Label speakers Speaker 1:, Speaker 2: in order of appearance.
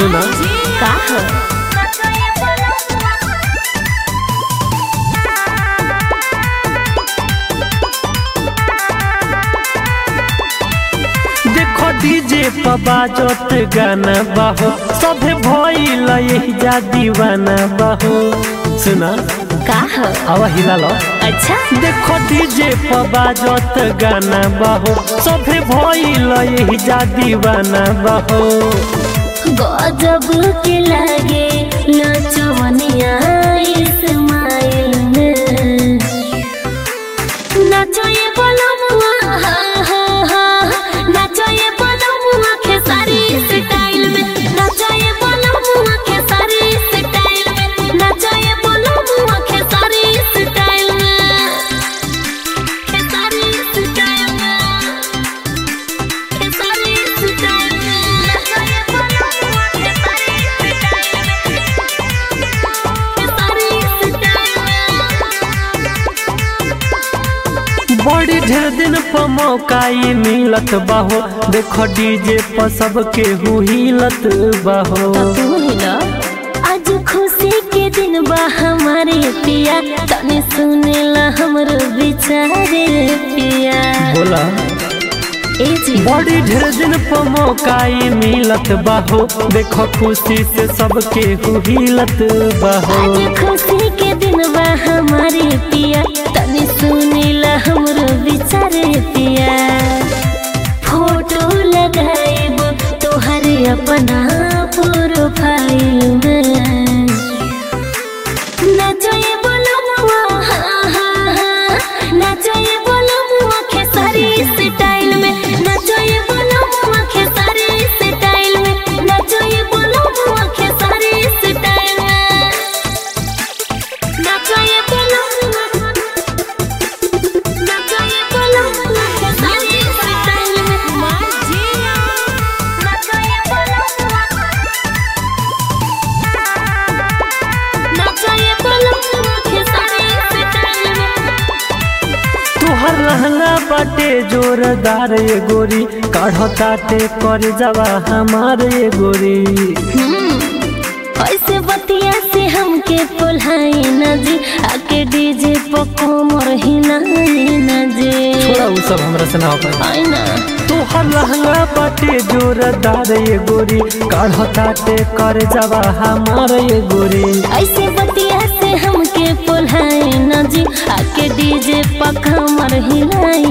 Speaker 1: सुना
Speaker 2: का है?
Speaker 1: देखो डीजे पर बाजत गाना बाहो सभे भइल यही जा दीवाना बाहो सुना
Speaker 2: का है?
Speaker 1: आवा हिला लो।
Speaker 2: अच्छा
Speaker 1: देखो डीजे पर बाजत गाना बाहो सभे भइल यही जा दीवाना बाहो
Speaker 2: गजब के लागे नचवनिया इस्माइल में नाचो ये बोलमुआ हा हा हा नाचो ये बोलमुआ खेसारी स्टाइल में नाचो ये बोलमुआ खेसारी स्टाइल में नाचो ये बोलमुआ खेसारी स्टाइल में खेसारी स्टाइल में खेसारी स्टाइल में नाचो ये बोलमुआ खेसारी
Speaker 1: बड़ी ढेर दिन पर मौका ये मिलत बाहो देखो डीजे पर सबके हिलत बाहो
Speaker 2: तू हिला आज खुशी के दिन बा हमारे पिया तने सुनेला हमरो विचारे पिया
Speaker 1: बोला
Speaker 2: ए जी
Speaker 1: बड़ी ढेर दिन पर मौका ये मिलत बाहो देखो खुशी से सबके हिलत बाहो
Speaker 2: आज खुशी के दिन बा हमारे पिया तने सुनेला हमरो विचारे पिया फोटो लगाएब तोहर अपना प्रोफाइल में नाचो ये बोलमुआ हा हा हा नाचो ये बोलमुआ खेसारी स्टाइल में नाचो ये बोलमुआ खेसारी स्टाइल में नाचो ये बोलमुआ खेसारी स्टाइल में नाचो ये बोलमुआ नाचो ये बोलमुआ खेसारी स्टाइल में नाचो ये बोलमुआ नाचो ये बोलमुआ खेसारी स्टाइल में
Speaker 1: तुहर लहंगा बाटे जोरदार ये गोरी काढ़ो ताटे कर जावा हमार ये गोरी
Speaker 2: ऐसे बतिया से हमके पुल्हाई न जी आके डीजे पर कोमर हिलाई न जी
Speaker 1: थोड़ा वो सब हमरा से ना हो पाए
Speaker 2: आई ना
Speaker 1: तुहर लहंगा बाटे जोरदार ये गोरी काढ़ो ताटे कर जावा हमार ये गोरी
Speaker 2: ऐसे बतिया से हमके पुल्हाई न जी आके डीजे पर कोमर हिलाई